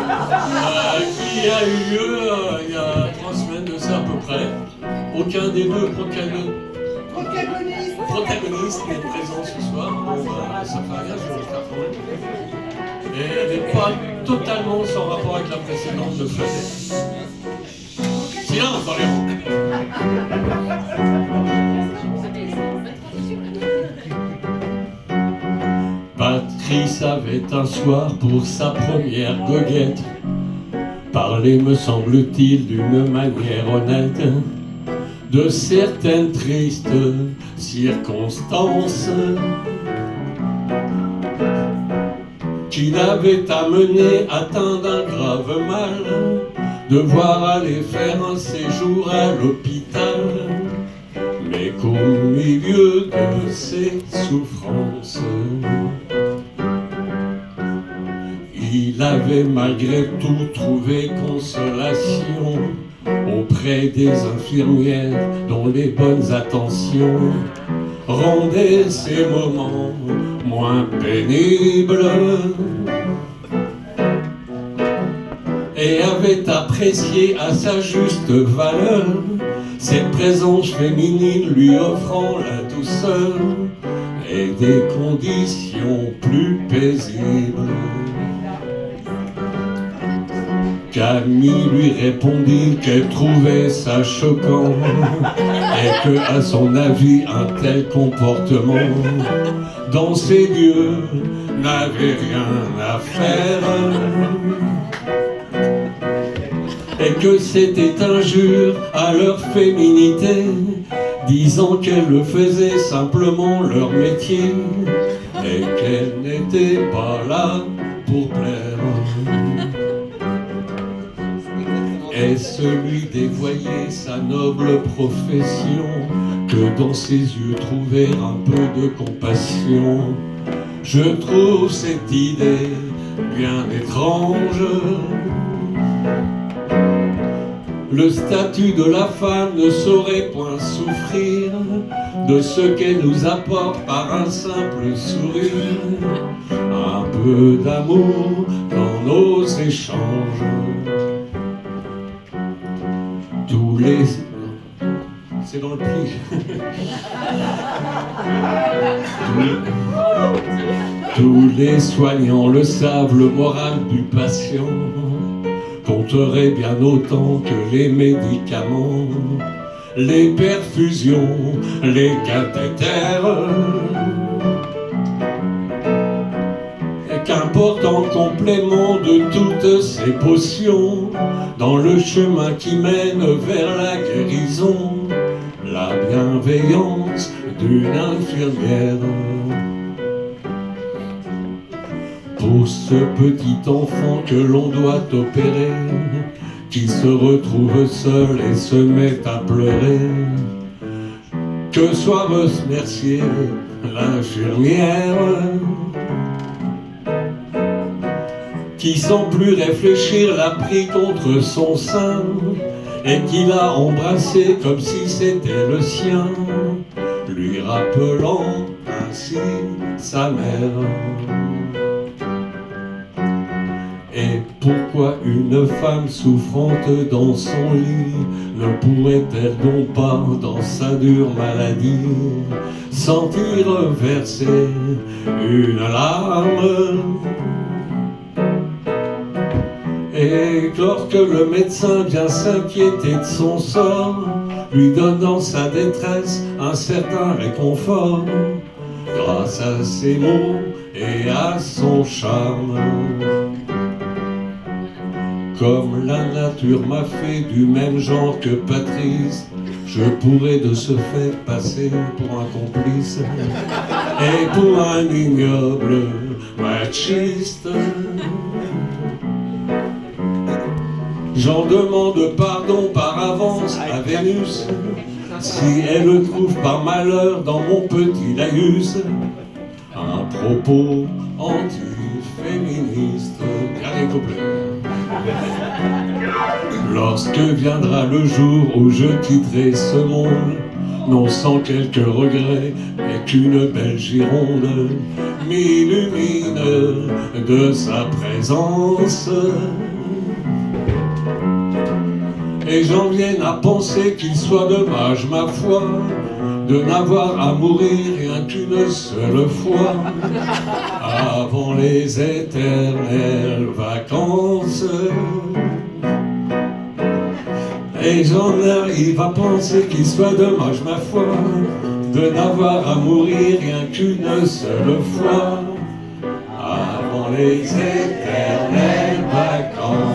qui a eu lieu il y a 3 semaines de ça à peu près. Aucun des deux protagonistes n'est présent ce soir. Bon, ça fait rien, je vais le faire quand même. Et elle n'est pas totalement sans rapport avec la précédente de Fred. Silence dans les rangs. Patrice avait un soir pour sa première goguette parlé, me semble-t-il, d'une manière honnête de certaines tristes circonstances qui l'avaient amené atteint d'un grave mal, devoir aller faire un séjour à l'hôpital, mais qu'au milieu de ses souffrances, il avait malgré tout trouvé consolation auprès des infirmières dont les bonnes attentions rendaient ces moments moins pénibles, et avait apprécié à sa juste valeur cette présence féminine lui offrant la douceur et des conditions plus paisibles. Camille lui répondit qu'elle trouvait ça choquant et que, à son avis, un tel comportement dans ces lieux n'avait rien à faire et que c'était injure à leur féminité, disant qu'elles le faisaient simplement leur métier et qu'elles n'étaient pas là pour plaire. Et celui dévoyer sa noble profession que dans ses yeux trouver un peu de compassion. Je trouve cette idée bien étrange. Le statut de la femme ne saurait point souffrir de ce qu'elle nous apporte par un simple sourire, un peu d'amour dans nos échanges. Tous les... C'est dans le pli. Tous les soignants le savent, le moral du patient compterait bien autant que les médicaments, les perfusions, les cathéters. Et qu'importe en complément de toutes ces potions, dans le chemin qui mène vers la guérison, la bienveillance d'une infirmière. Pour ce petit enfant que l'on doit opérer, qui se retrouve seul et se met à pleurer, que soit remerciée l'infirmière, qui sans plus réfléchir l'a pris contre son sein et qui l'a embrassé comme si c'était le sien, lui rappelant ainsi sa mère. Et pourquoi une femme souffrante dans son lit ne pourrait-elle donc pas, dans sa dure maladie, sentir verser une larme? Et lorsque le médecin vient s'inquiéter de son sort, lui donnant sa détresse un certain réconfort, grâce à ses mots et à son charme. Comme la nature m'a fait du même genre que Patrice, je pourrais de ce fait passer pour un complice et pour un ignoble machiste. J'en demande pardon par avance à Vénus si elle le trouve par malheur dans mon petit laïus un propos anti-féministe. Dernier couplet. Lorsque viendra le jour où je quitterai ce monde, non sans quelques regrets, et qu'une belle Gironde m'illumine de sa présence, Et j'en viens à penser qu'il soit dommage, ma foi, de n'avoir à mourir rien qu'une seule fois, avant les éternelles vacances. Et j'en arrive à penser qu'il soit dommage, ma foi, de n'avoir à mourir rien qu'une seule fois, avant les éternelles vacances.